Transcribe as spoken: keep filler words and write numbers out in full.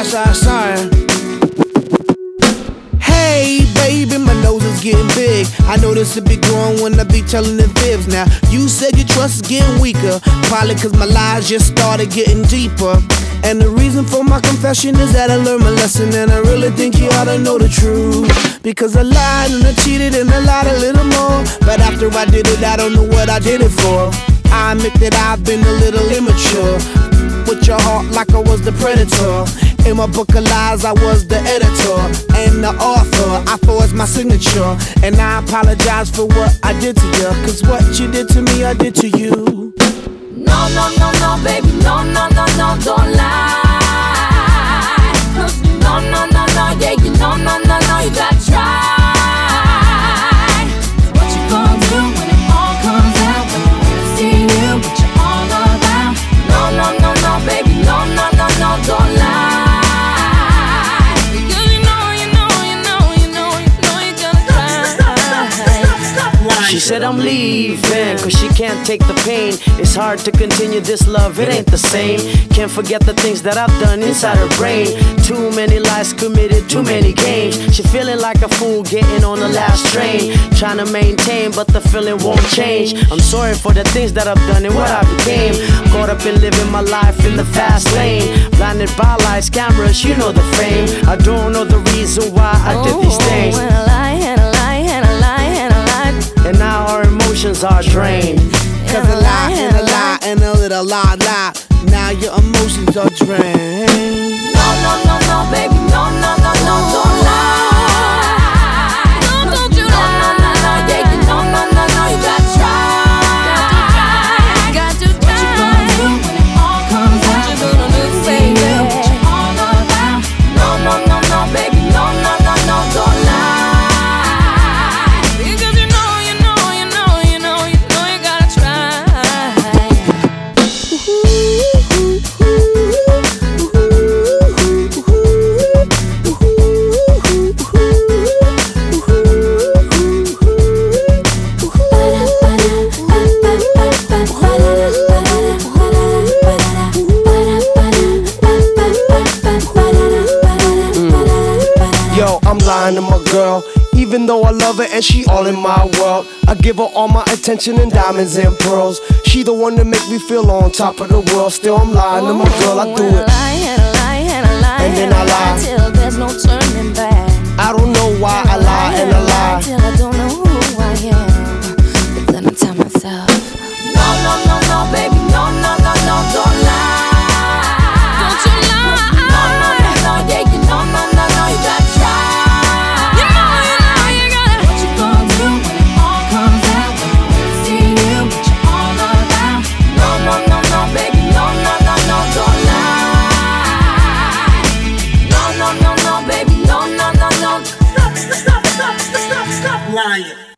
Sorry, sorry. Hey, baby, my nose is getting big. I know this will be growing when I be telling the fibs. Now, you said your trust is getting weaker, probably cause my lies just started getting deeper. And the reason for my confession is that I learned my lesson, and I really think you ought to know the truth. Because I lied and I cheated and I lied a little more, but after I did it, I don't know what I did it for. I admit that I've been a little immature, with your heart like I was the predator. In my book of lies, I was the editor and the author. I forged my signature, and I apologize for what I did to you, cause what you did to me, I did to you. No, no, no, no, baby, no, no, no, no, don't lie. No, no, no, no, yeah, you know, no, no, no, you gotta try. What you gonna do when it all comes out? When you really see you, what you're all about? No, no, no, no, baby, no, no, no, no, don't lie. Because you know, you know, you know, you know, you know you're gonna cry. She said I'm leaving, cause she can't take the pain. It's hard to continue this love, it ain't the same. Can't forget the things that I've done inside her brain. Too many lies committed, too many games. She feeling like a fool getting on the last train, trying to maintain, but the feeling won't change. I'm sorry for the things that I've done and what I became. Caught up in living my life in the fast lane, blinded by lights, cameras, you know the fame. I don't know the reason why I did these things. Oh, and a lie, and a lie, and a lie, and a lie. And now our emotions are drained. Cause a lie and a lie and a little lie lie, now your emotions are drained. No, no, no, no, baby, no, no, no, no, don't lie. No, don't you lie. No, no, no, yeah, you know, no, no, no, you gotta try. Got to try. What you gonna do when it all comes out? What you gonna do, baby? What you all about? No, no, no, no, baby, no, no, no, no, don't lie. Because you know, you know, you know, you know, you know you gotta try. Yo, I'm lying to my girl, even though I love her and she all in my world. I give her all my attention and diamonds and pearls. She the one that make me feel on top of the world. Still I'm lying to my girl, I do it. And a lie, and a lie, and a lie, And then I lie till there's no turning back. I don't know why I lie and I lie. Till